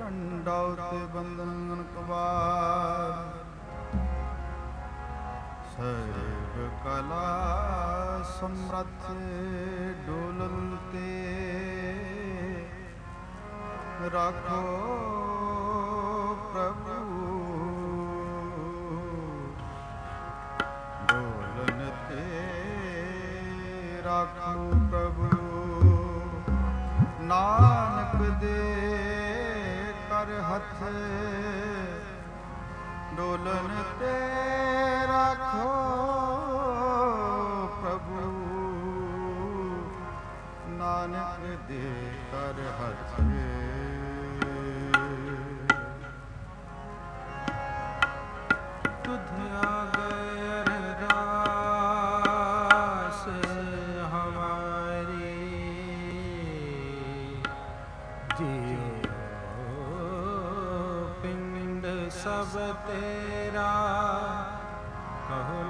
अंडाउते बंधन कबार सर्व कला समर्थ डोलते राखो प्रभु डोलते राखो प्रभु नानक दे कर हथ डोलन ते राखो प्रभु नानक दे कर हथ तुध आगर रास हमारी जियो पिंड सब तेरा कहो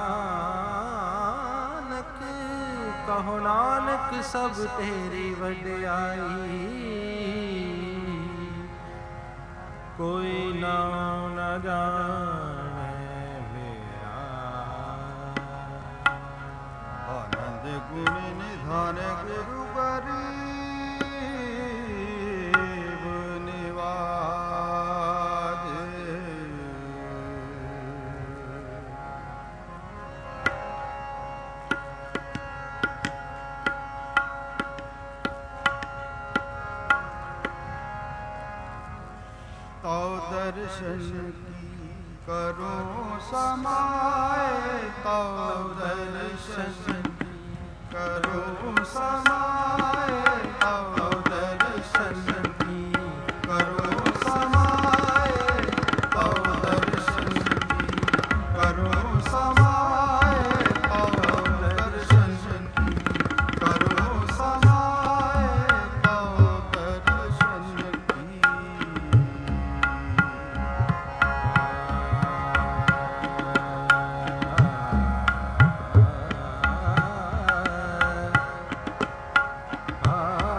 नानक सब तेरी वड्याई कोई नाम न जाने मेरा आनंद गुण निधान गुरु गरीब निवाज तो दर्शन की करो समाए तो दर्शन करो समाए तो दर्शन की करो समाए तो दर्शन की करो समाए तो दर्शन की करो समाए तो दर्शन की आ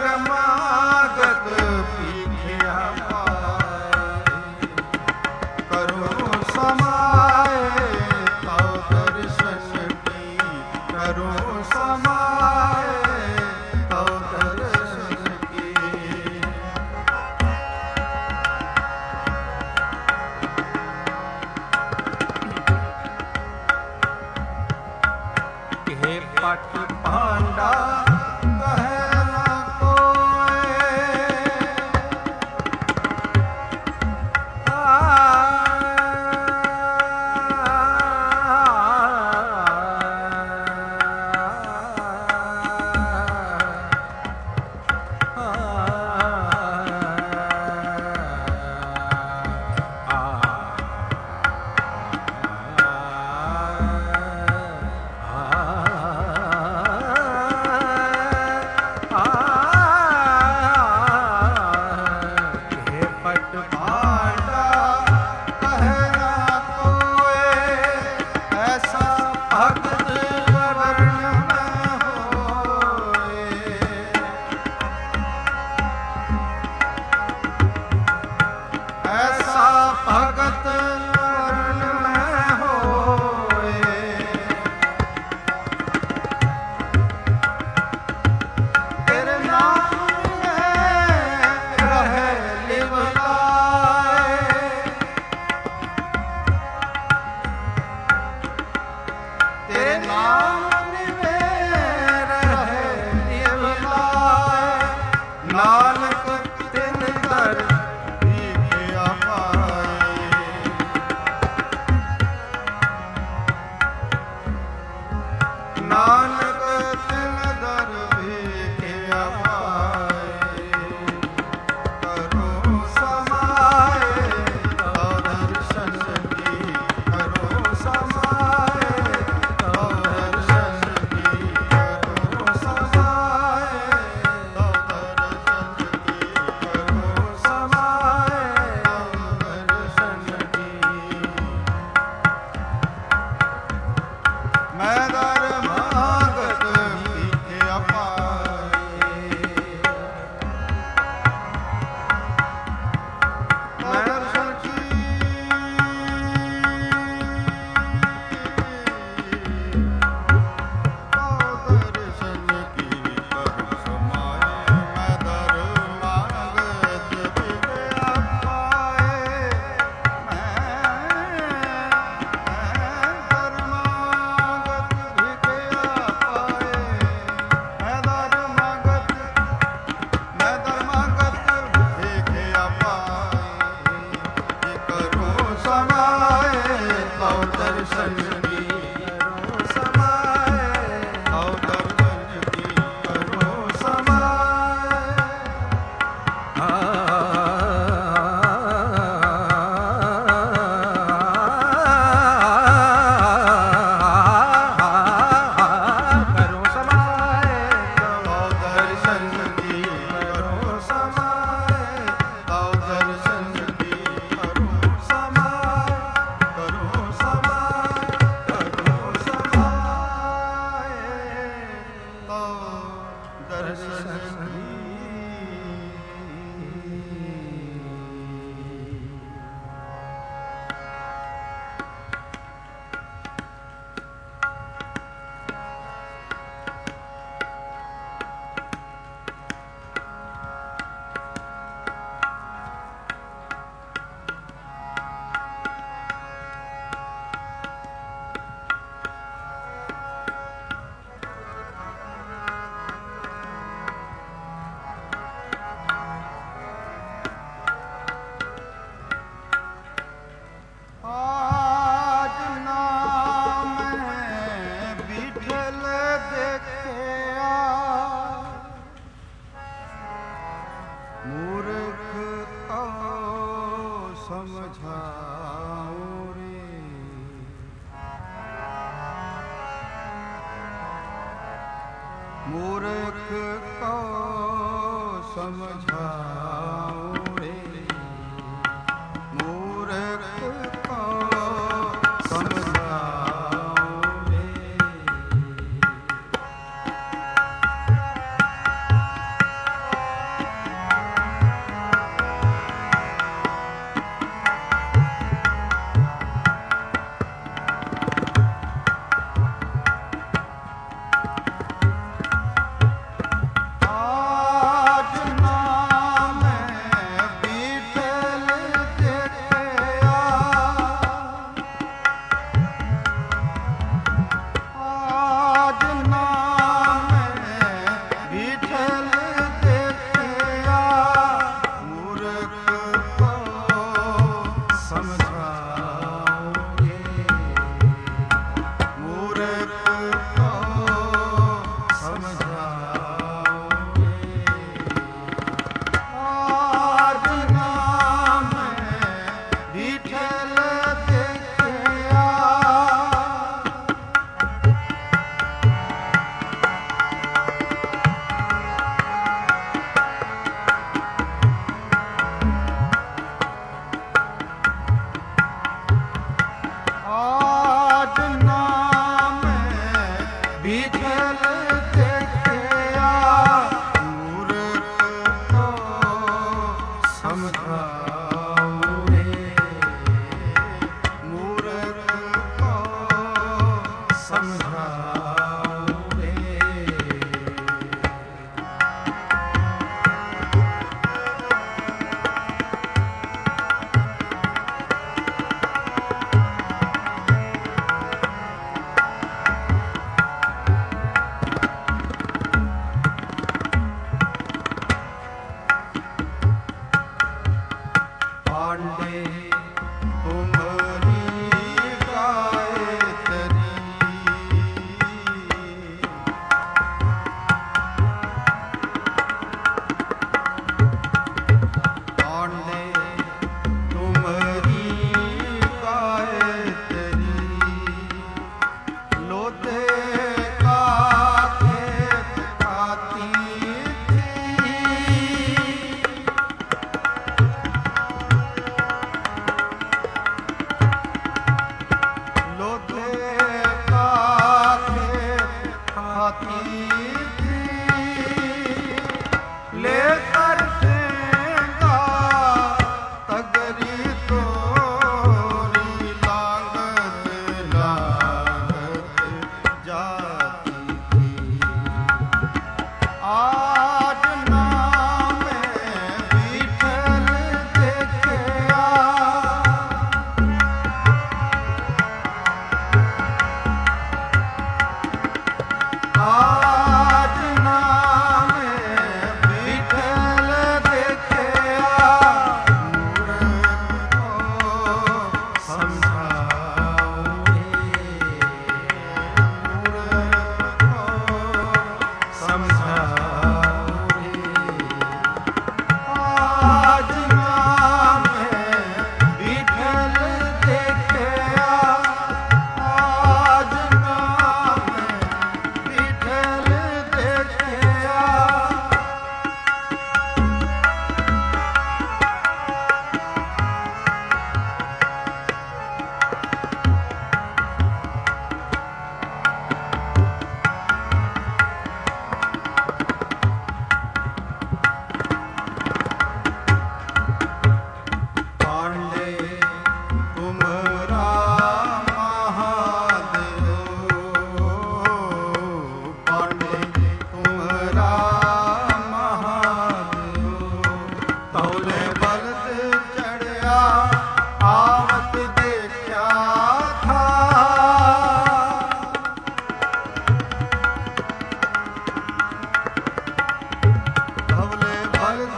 धर्मागत पीठिया पाए, करो समाए तव दर्शन की, करो समाए तव दर्शन की। हे पट पांडा मूर्ख को समझाओ रे, मूर्ख को समझाओ रे।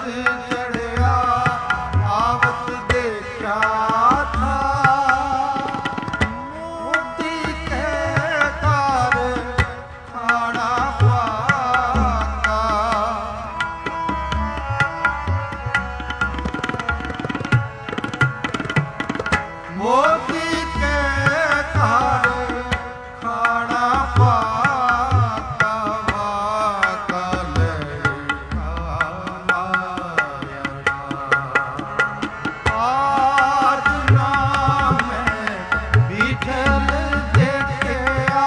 चढ़िया आवत देखा था मोती के तार खाना पाका मोती के तार खाना पाका वाका आज नाम विठल देखिया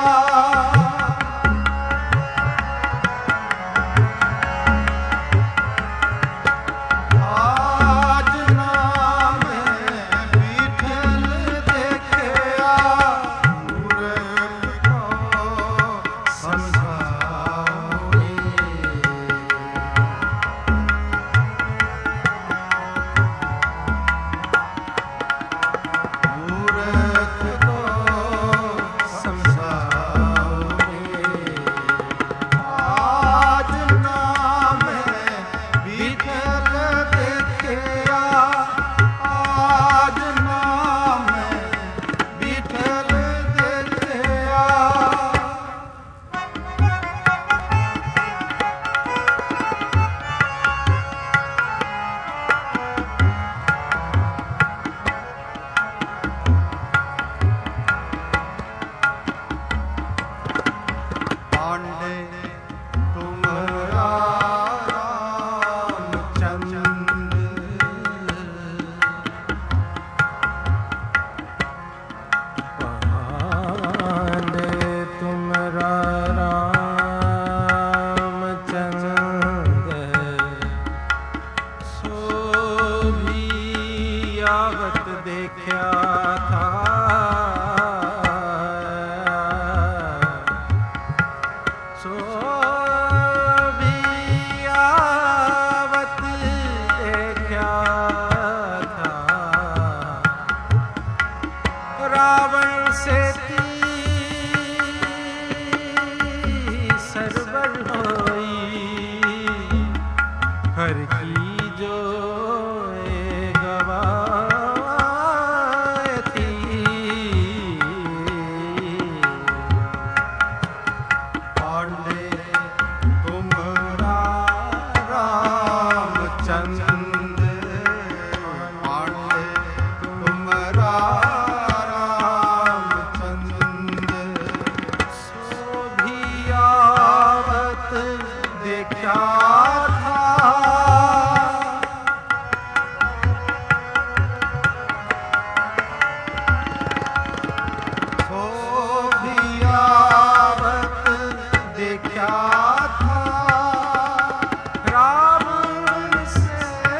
आज नाम विठल देखिया मूर्ख को समझाओ मूर्ख को समझाओगे आज नाम विठल देखिया आज नाम विठल देखिया पांडे तुम्हारा रामचंद्र पांडे तुमरा रामचंद्र सो भी आवत देखा था सो भी आवत देखा था रावण से सरबर होई हर की जो गवाती पांडे तुम्हारा रामचंद्र पांडे तुम्हारा रामचंद्र सो भी आवत देखा था सो भी आवत देखा था रावण से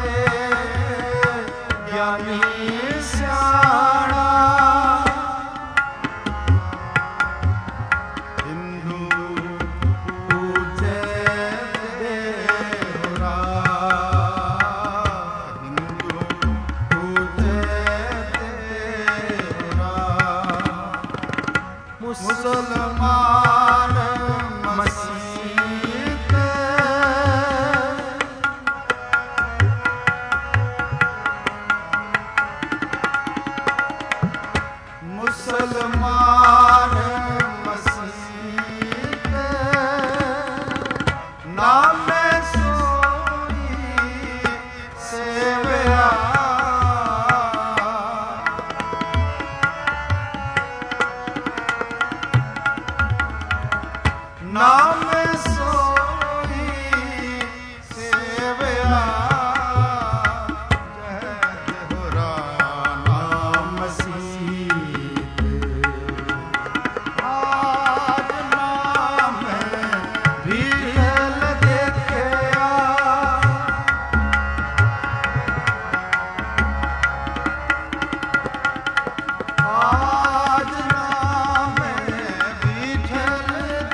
ਗਿਆਨੀ ਸਿਆਣਾ ਮੁਸਲਮਾਨ ਮਸੀਤ ਮੁਸਲਮਾਨ ਮਸੀਤ ਨਾਮੇ ਸੋਈ ਸੇਵਿਆ ਨਾਮ ਸੋਈ ਸੇਵਿਆ ਜੈ ਜਹੁਰਾ ਨਾਮ ਸੀਤ ਆਜ ਨਾਮ ਵਿਰਲ ਦੇਖਿਆ ਆਜ ਨਾਮ ਵਿਰਲ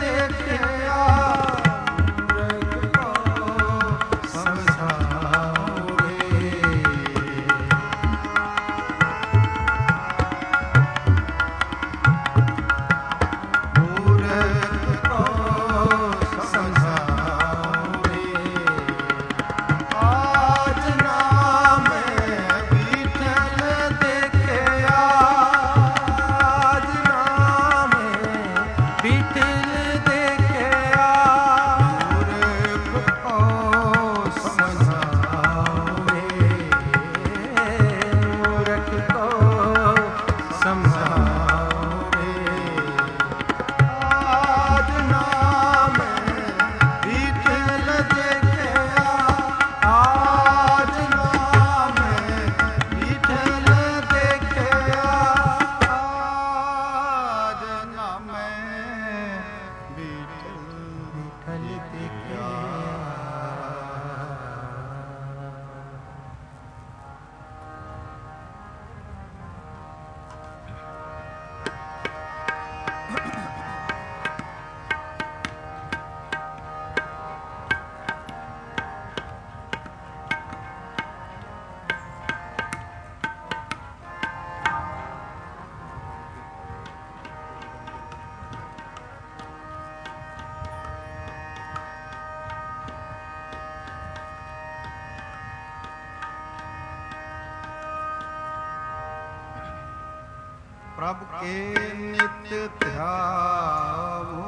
ਪ੍ਰਭ ਕੇ ਨਿਤ ਧਿਆਵੋ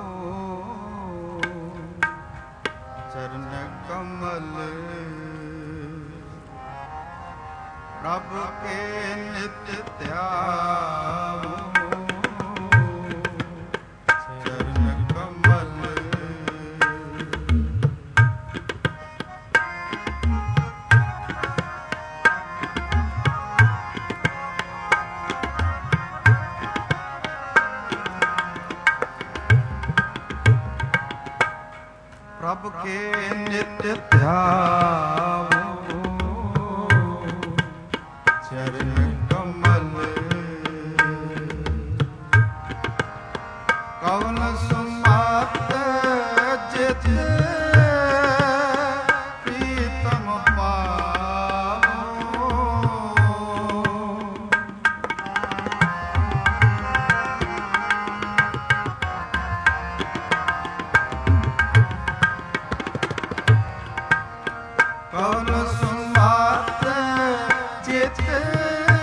ਚਰਨ ਕਮਲ ਪ੍ਰਭ ਕੇ ਨਿਤ ਧਿਆਵੋ ਚਰਨ ਕਮਲ ਪ੍ਰਭ ਕੇ ਨਿਤ ਧਿਆਵੋ ਚਰਨ ਕਮਲ ਕਵਨ ਸੁਮਤ ਜਿਤ ਪ੍ਰੀਤਮ ਪਾਵੋ ਕਵਨ ਸੁਮਤ ਜਿਤ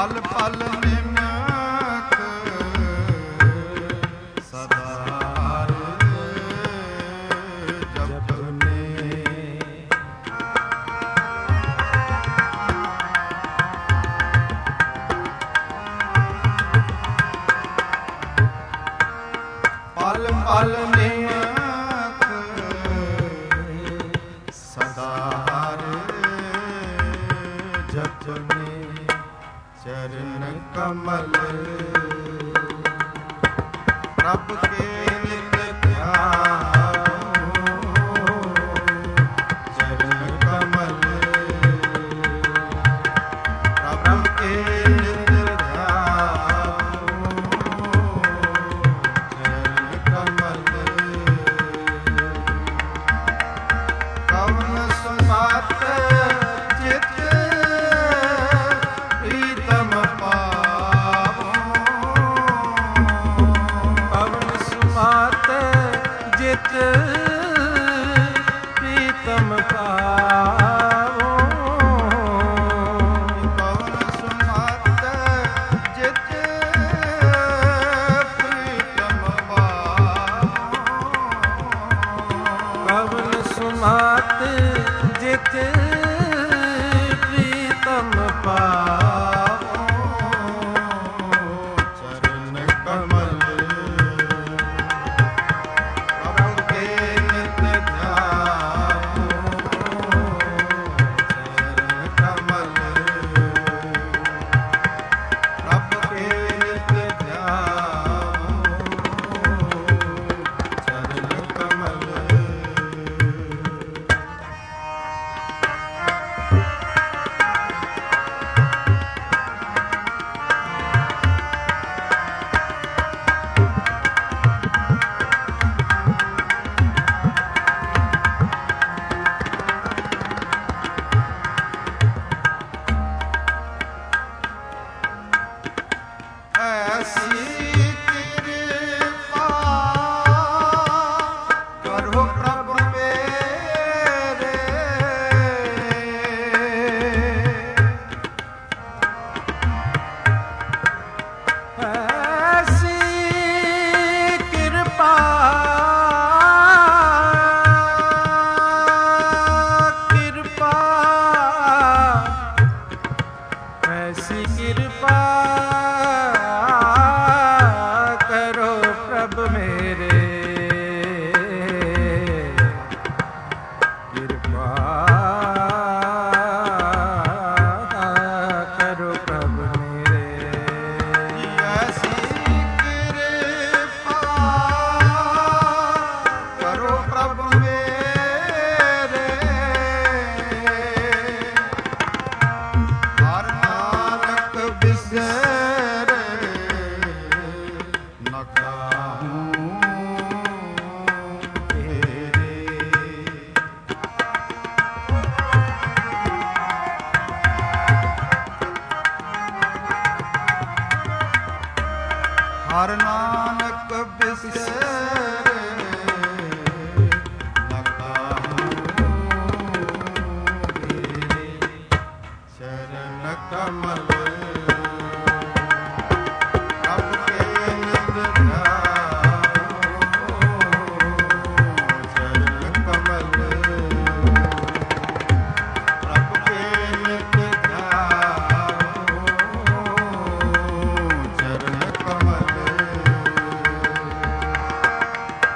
ਪਲ ਪਲ ਨਿਮਕ ਸਦਾ ਜਪਨੇ। ਪਲ ਪਲ ਨਿਮਕ ਸਦਾ ਜਪਨੇ। ਚਰਨ ਕਮਲ ਪ੍ਰਭ ਕੇ ਨਿਤ ਧਿਆਵੋ। ਚਰਨ ਕਮਲ ਪ੍ਰਭ ਕੇ ਨਿਤ ਧਿਆਵੋ। ਚਰਨ ਕਮਲ ਕਵਨ ਸੁਮਾਤ ਚਿਤ ਪ੍ਰੀਤਮ ਪਾਵੋ। ਪਵਨ ਸੁਮਾਤ ਜਿਤ ਪ੍ਰੀਤਮ ਪਾਵੋ। ਪਵਨ ਸੁਮਾਤ ਜਿਤ ਪ੍ਰੀਤਮ ਪਾਵੋ। ਪਵਨ ਸੁਮਾਤ ਜਿਤ ਪ੍ਰੀਤਮ ਪਾਵੋ। ਚਰਨ ਕਮਲ ਪ੍ਰਭ ਕੇ ਨਿਤ ਧਿਆਵੋ। ਚਰਨ ਕਮਲ ਪ੍ਰਭ ਕੇ ਨਿਤ ਧਿਆਵੋ। ਚਰਨ ਕਮਲ ਐਸੀ ਕਿਰਪਾ ਕਰੋ ਪ੍ਰਭ ਮੇਰੇ। ਐਸੀ ਕਿਰਪਾ ਕਿਰਪਾ ਐਸੀ ਕਿਰਪਾ ਕਰੋ ਪ੍ਰਭ ਮੇਰੇ। ਕਿਰਪਾ ਕਰੋ ਪ੍ਰਭ ਮੇਰੇ। ਐਸੀ ਕਿਰਪਾ ਕਰੋ ਪ੍ਰਭ ਮੇਰੇ। ਹਰ ਨਾਨਕ ਬਿਸਰੇ ਨ ਕਾਹੂ ਤੇਰੇ। ਹਰ ਨਾਨਕ ਬਿਸਰੇ ਨ ਕਾਹੂ ਤੇਰੇ। ਚਰਨ ਕਮਲ ਪ੍ਰਭ ਕੇ ਨਿਤ ਧਿਆਵੋ। ਚਰਨ ਕਮਲ ਪ੍ਰਭ ਕੇ ਨਿਤ ਧਿਆਵੋ। ਚਰਨ ਕਮਲ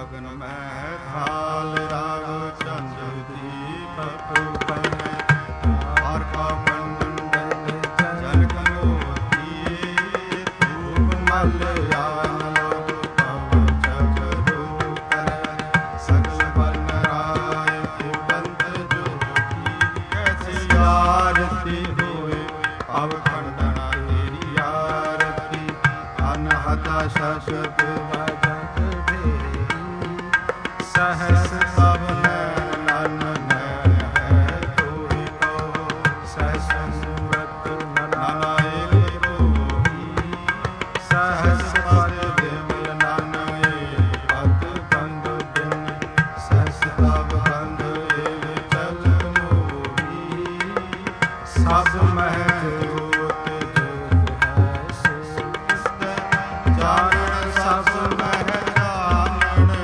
ਗगन में थाल राग चंद्र दीप पवन और का मंडन जनक मोती धूप मल यान लोग पवन चक्र कर सकल बन राय फूटंत ज्योति कैसी आरती होए अब खंडना तेरी आरती अनहता शशत सहस सब नैन नैन है तोहि को सहस मूरत नारायण तोहि सहस पद विमल नानय पद बंद बिन सहस तब बंद एव चल मोहि सब मह जोत जोत है सो जान सब मह जानन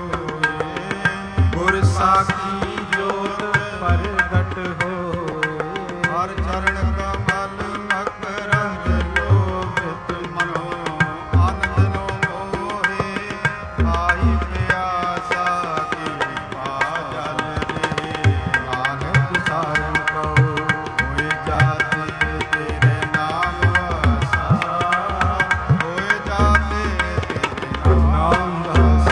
गुर साखी जोत प्रगट होए हर चरण कमल मकरंद लोभित मनो आनंद नो मोहे आई प्यासा की जल रे नानक सारन कहो होए जाते तेरे नाम वसा होए जाते तेरे नाम वसा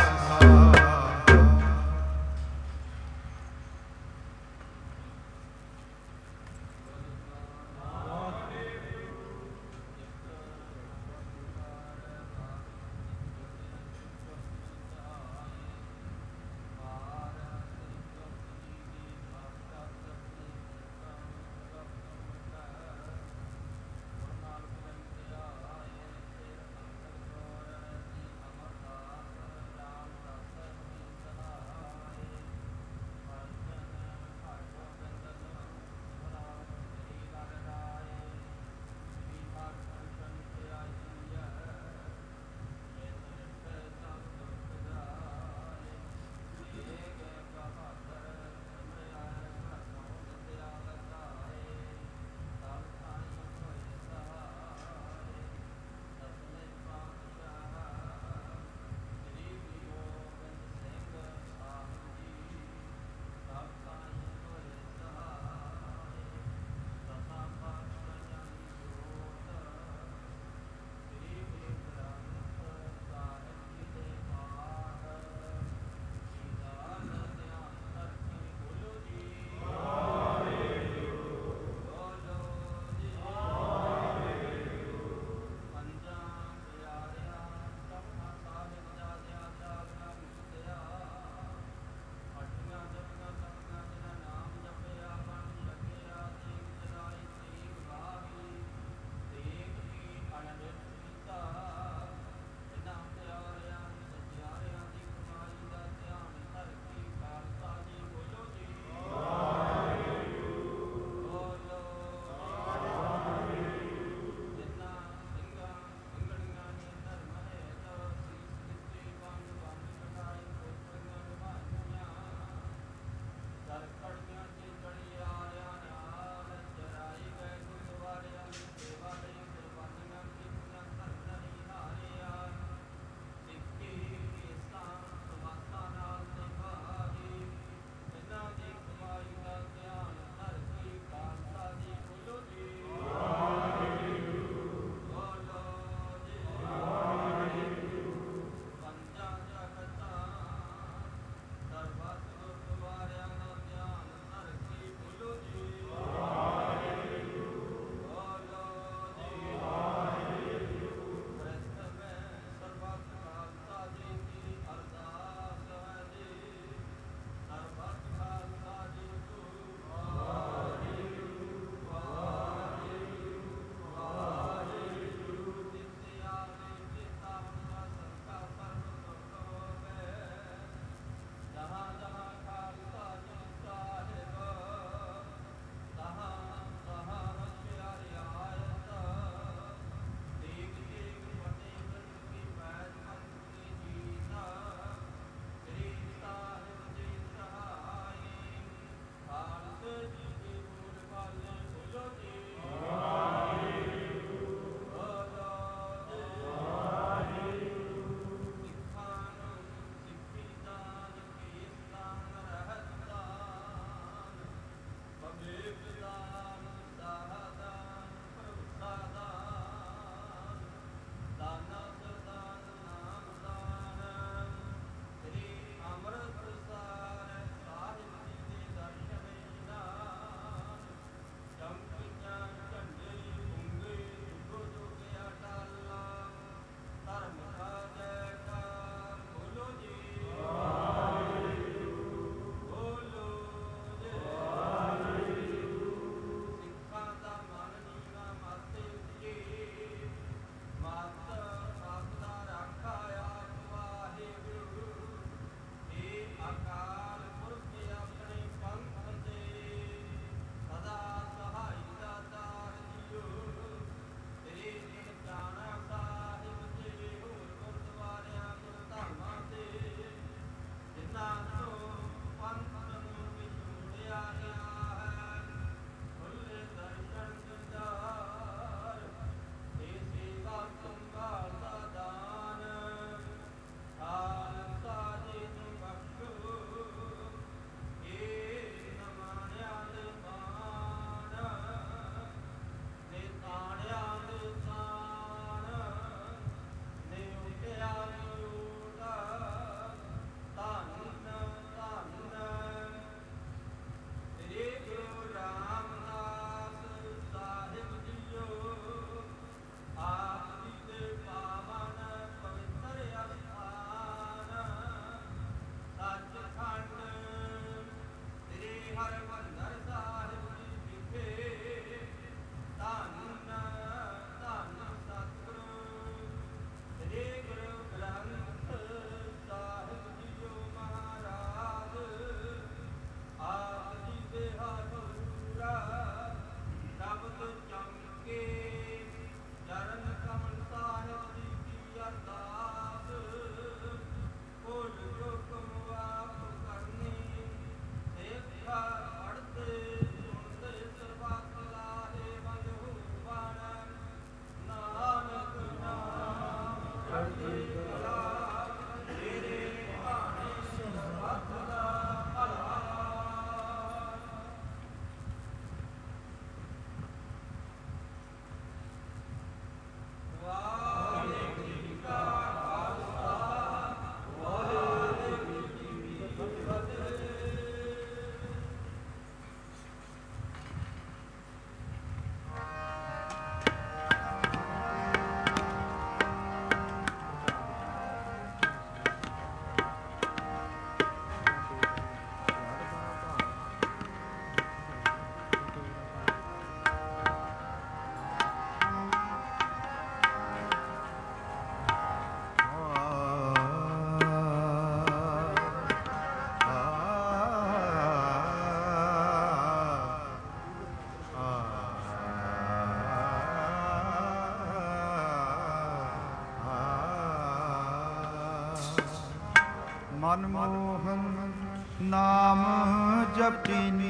ਮਨਮੋਹਨ ਨਾਮ ਜਪੀਨੇ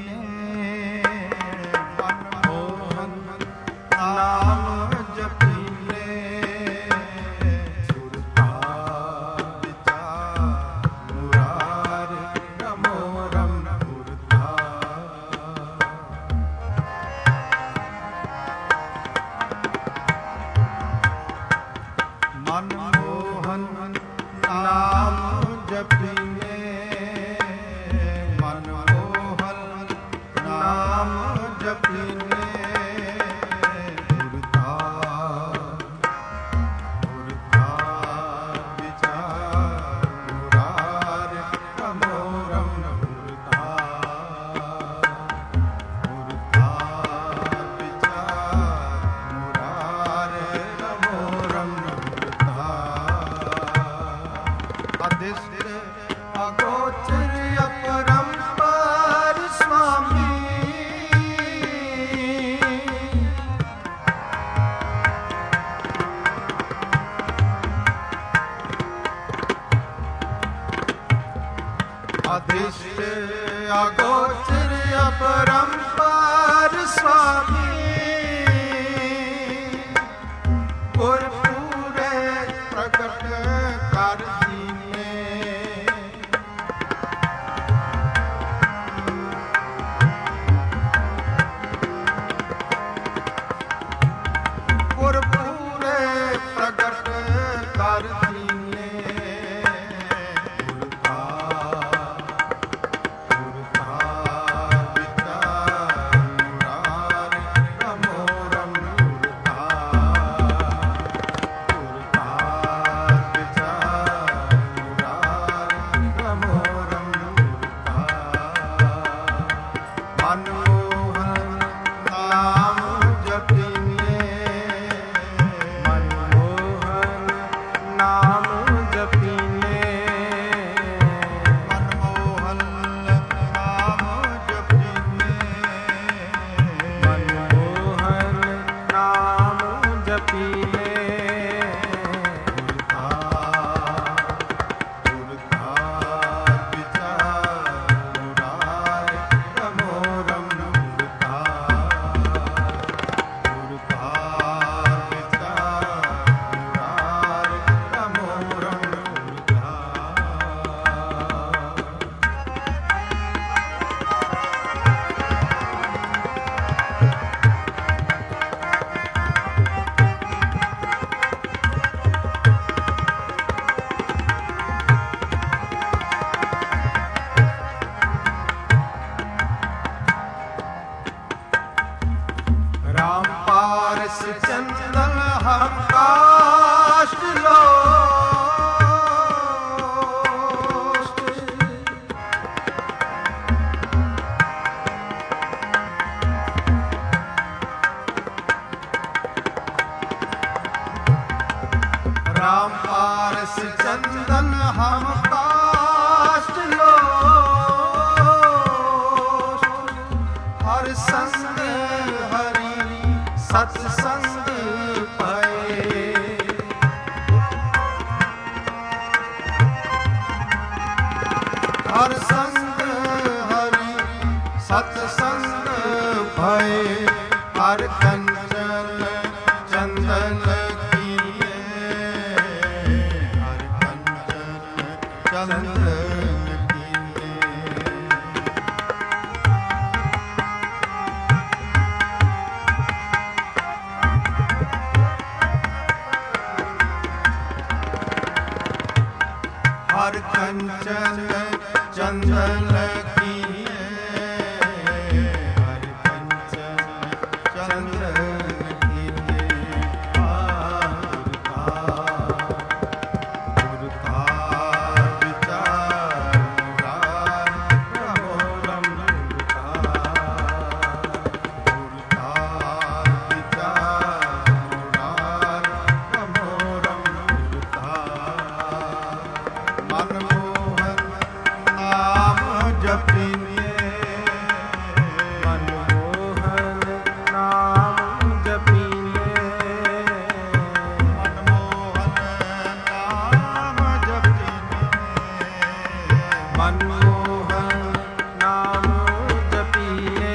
ਮਨਮੋਹਨ ਨਾਮ ਜਪੀਨੇ ਸੁਰਤਾ ਵਿਚਾਰ ਮੁਰਾਰ ਰਮੋ ਰਮ ਮੁਰਤਾ ਮਨਮੋਹਨ ਨਾਮ ਜਪੀਨੇ ਮਨਮੋਹਨ ਨਾਮ ਜਪੀਨੇ ਮੁਰਤਾ ਮੁਰਤਾ ਵਿਚਾਰ ਮੁਰਾਰ ਰਮੋ ਰਮ ਮੁਰਤਾ ਮੁਰਤਾ ਵਿਚਾਰ ਮੁਰਾਰ ਰਮੋ ਰਮ ਮੁਰਤਾ ਅਦਿਸ਼ਟ ਅਗੋਚਰ ਅਪਰੰਪਰ ਸੁਆਮੀ ਅਦਿਸ਼ਟ ਅਗੋਚਰ ਅਪਰੰਪਰ ਸੁਆਮੀ ਗੁਰ ਪੂਰੇ ਪ੍ਰਗਟ ਕਰ ਗੁਰ ਪੂਰੇ ਪ੍ਰਗਟ ਕਰ ਦੀਨੇ ਗੁਰਤਾ ਗੁਰਤਾ ਵਿਚਾਰ ਮੁਰਾਰ ਰਮੋ ਰਮ ਗੁਰਤਾ ਗੁਰਤਾ ਵਿਚਾਰ ਮੁਰਾਰ ਰਮੋ ਰਮ ਗੁਰਤਾ ਮਨਮੋਹਨ ਨਾਮ ਜਪੀਨੇ ਨਾਮ ਜਪੀਨੇ ਮਨਮੋਹਨ ਨਾਮ ਜਪੀਨੇ ਮਨਮੋਹਨ ਨਾਮ ਜਪੀਨੇ ਗੁਰਤਾ ਗੁਰਤਾ ਵਿਚਾਰ ਮੁਰਾਰ ਰਮੋ ਰਮ ਗੁਰਤਾ ਗੁਰਤਾ ਵਿਚਾਰ ਮੁਰਾਰ ਰਮੋ ਰਮ ਗੁਰਤਾ ਰਾਮ ਪਾਰਸ ਚੰਦਨ ਹਮ ਕਾਸ਼ਟ ਲੋਸ਼ਟ ਰਾਮ ਪਾਰਸ ਚੰਦਨ ਹਮ ਕਾਸ਼ਟ ਲੋਸ਼ਟ ਹਰ ਸੰਗ ਹਰੀ ਸਤ ਸੰਗ ਪਏ ਹਰ ਸੰਗ ਹਰੀ ਸਤ ਸੰਗ ਭਏ ਹਰ ਕੰਚਨ ਚੰਦਨ ਕੀਏ ਹਰ ਕੰਚਨ ਚੰਦਨ ਕੀਏ ਹਰ ਕੰਚਨ ਚੰਦਨ ਕੀਏ ਹਰ ਕੰਚਨ ਚੰਦਨ ਕੀਏ ਗੁਰਤਾ ਵਿਚਾਰ ਮੁਰਾਰ ਰਮੋ ਰਮ ਗੁਰਤਾ ਗੁਰਤਾ ਵਿਚਾਰ ਮੁਰਾਰ ਰਮੋ ਰਮ ਗੁਰਤਾ ਮਨਮੋਹਨ ਨਾਮ ਜਪੀ मनमोहन नाम जपीले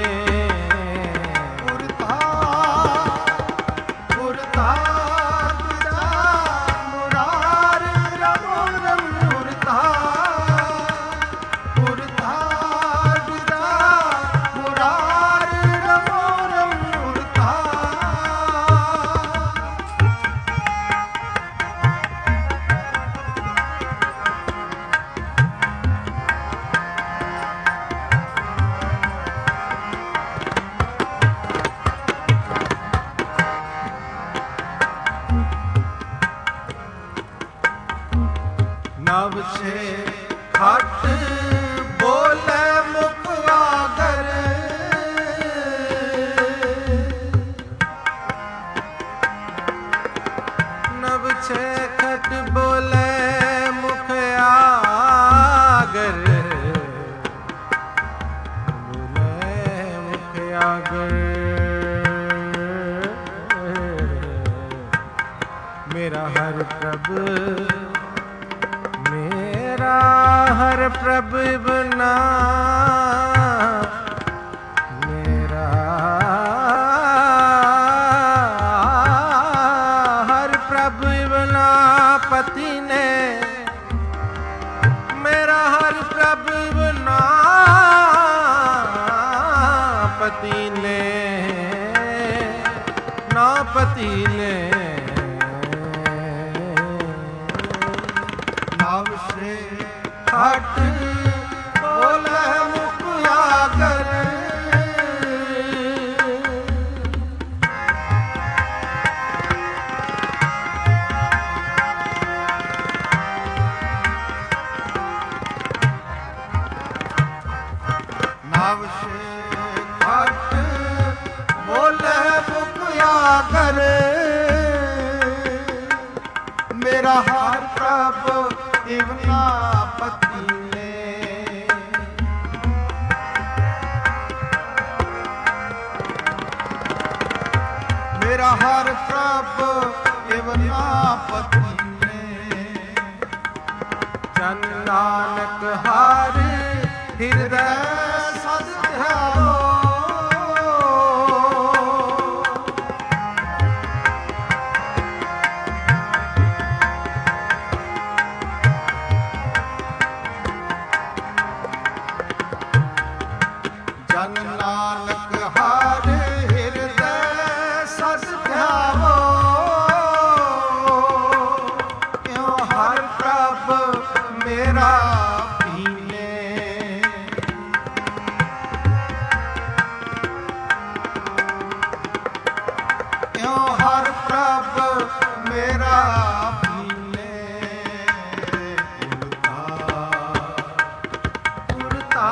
नव से खट बोले मुख आगर नव से खट बोले मुख आगर बोले मुख आगर मेरा हर प्रभु हर प्रभु बना मेरा हर प्रभु बना पति ने मेरा हर प्रभु बना पति ने ना पति ने नव से खट बोले मुख आगर नव से खट बोले मुख आगर मेरा हर प्रभु इवना पति ने मेरा हर प्रभु इवना पति ने जन नानक हर हृदय सद ध्याओ जन नानक हर हृदय सद ध्यावो क्यों हर प्रभ मेरा पीले क्यों हर प्रभ मेरा पीले उड़ता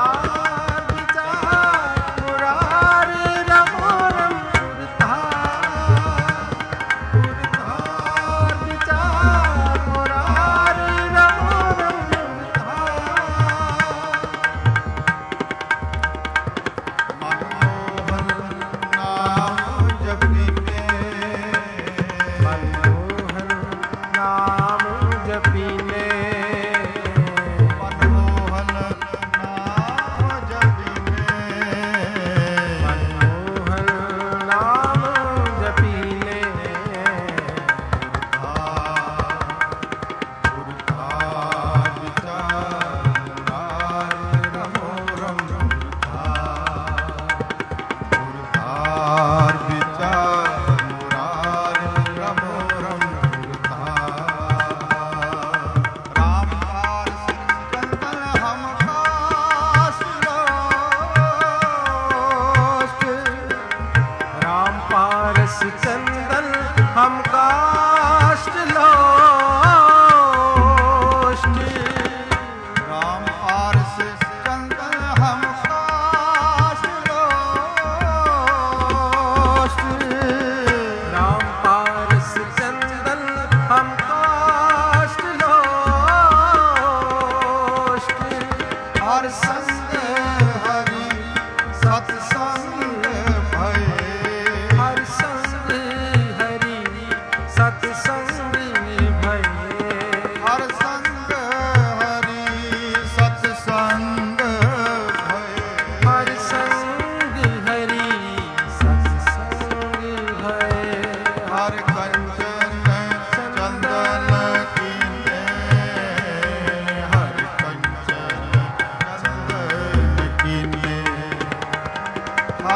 सत्संग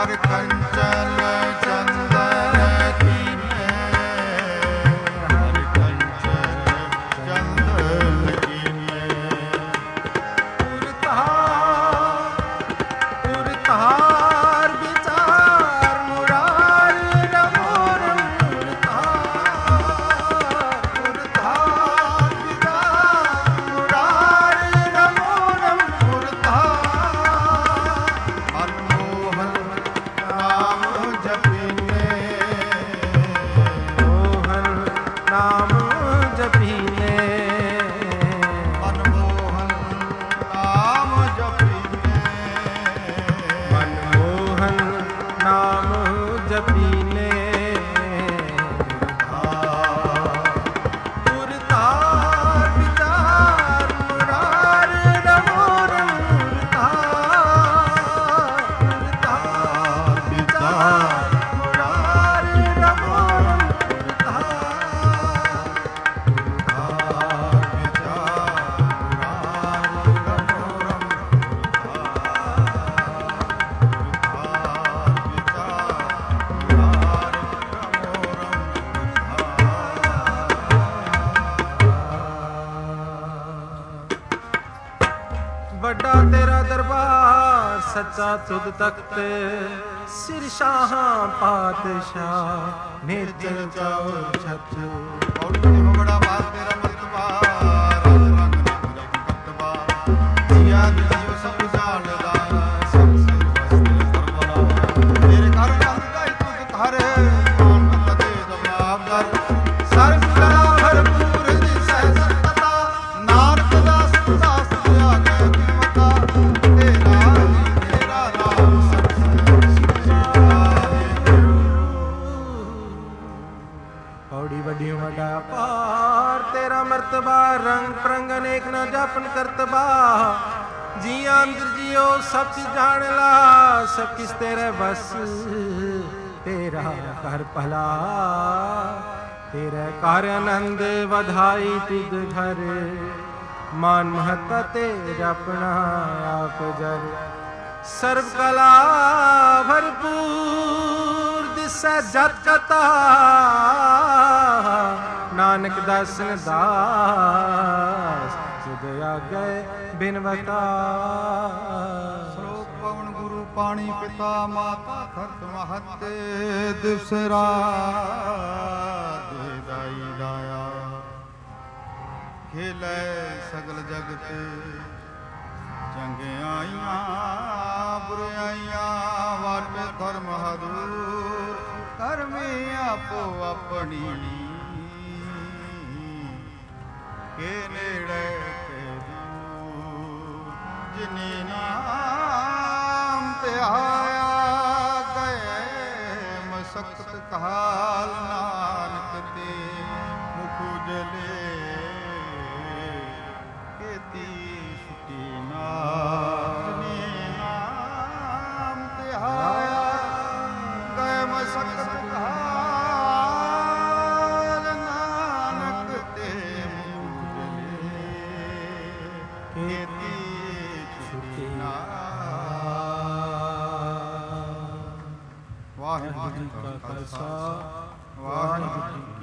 ਹਰ ਕੰਚਨ ਚੰਦਨ ਕੀਨੇ, ਹਰ ਕੰਚਨ ਚੰਦਨ ਕੀਨੇ। ਉਰਤਾਰ ਵਿਚਾਰ ਮੁਰਾਰ ਰਮੋਰਮ, ਉਰਤਾਰ ਵਿਚਾਰ ਮੁਰਾਰ ਰਮੋਰਮ, ਮਨਮੋਹਨ ਨਾਮ ਜਪੀਨੇ, ਮੋਹਨ ਨਾਮ ਜਪੀਨੇ, ਮਨਮੋਹਨ ਨਾਮ ਜਪੀਨੇ, ਮਨਮੋਹਨ ਨਾਮ ਜਪੀਨੇ। ਉਰਤਾਰ ਵਿਚਾਰ ਮੁਰਾਰ ਰਮੋਰਮ, ਉਰਤਾਰ ਵਿਚਾਰ ਮੁਰਾਰ ਰਮੋਰਮ, ਵੱਡਾ ਤੇਰਾ ਦਰਬਾਰ ਸੱਚਾ ਤੁਧ ਤਖਤ, ਸਿਰ ਸ਼ਾਹਾਂ ਪਾਤਸ਼ਾਹ ਨੇਤਰ ਚਾਉ ਛਤ। ਬੜਾ ਬਾਤ ਤੇਰਾ ਮਰਤਬਾ, ਰੰਗ ਰੰਗ ਕਰਤਬਾ, ਜੀਆ ਜੀਉ ਸਭ ਜਾਣਦਾ, ਸਭ ਸੇ ਵਸਤੇ ਸਰਬਲਾ। ਤੇਰੇ ਘਰ ਰੰਗ ਗਾਈ ਤੁਧ ਘਰ, ਮਾਨ ਮਤ ਦੇ ਜਵਾਬ ਦਰ, ਸਰਬ ਕਲਾ ਭਰਪੂਰ ਦਿਸੈ ਸਤਤਾ, ਨਾਨਕ ਦਾਸ ਦਾਸ ਆ ਗਏ ਕੀਮਤਾ, ਤੇਰਾ ਨਾਮ ਪੌੜੀ ਵੱਡੀ ਵੱਡਾ ਪਾਰ ਤੇਰਾ ਮਰਤਬਾ, ਰੰਗ ਪ੍ਰੰਗ ਅਨੇਕ ਨਾ ਜਾਪਨ ਕਰਤਬਾ। ਜੀਆਂ ਅੰਦਰ ਜਿਉ ਸਭ ਚੀਜ਼ ਜਾਣ ਲਾ, ਸਭ ਕਿਸ ਤੇਰੇ ਬਸ। ਤੇਰਾ ਘਰ ਭਲਾ, ਤੇਰੇ ਘਰ ਆਨੰਦ ਵਧਾਈ ਤੁਧ ਘਰ। ਮਾਨ ਮਹੱਤਾ ਤੇਰਾ ਆਪਣਾ ਆਪ ਜਰ, ਸਰਬ ਕਲਾ ਭਰਪੂਰ ਦਿਸੈ ਜਤ ਕਤਾ। ਨਾਨਕ ਦਾਸਨ ਦਾਸ ਤੁਧ ਆਗੇ ਬਿਨਵਤਾ। ਸ਼ਲੋਕ ਪਵਨ ਗੁਰੂ ਪਾਣੀ ਪਿਤਾ ਮਾਤਾ ਖਰਤ ਮਹਤ, ਦਿਵਸ ਰਾਤ ਦਾਈ ਦਾਇਆ। ਖੇਲੇ ਸਗਲ ਜਗਤ ਚੰਗਿਆਈਆਂ ਬੁਰਾਈਆਂ, ਵਾਟ ਧਰਮ ਹਦੂਰ ਕਰਮੀ ਆਪੋ ਆਪਣੀ। ਕੇ ਨੇੜੇ ਤੇ ਦੂਰ ਜਿਨੇ ਨਾਮ ਤੇ ਆਇਆ, ਗਏ ਮਸਕਤ ਕਾਲ ਨਾਨਕ ਤੇ ਮੁਖ ਉਜਲੇ। ਕੀਤੀ ਛੁਟੀ ਨਾਮ ਤੇ ਆਇਆ, ਗਏ ਮਸਕਤ ਕਾਲ ਨਾਨਕ ਤੇ ਮੁਖ ਉਜਲੇ। ਕੀਤੀ ਛੁਟੀ ਵਾਹਿਗੁਰੂ ਜੀ ਕਾ ਖਾਲਸਾ, ਵਾਹਿਗੁਰੂ ਜੀ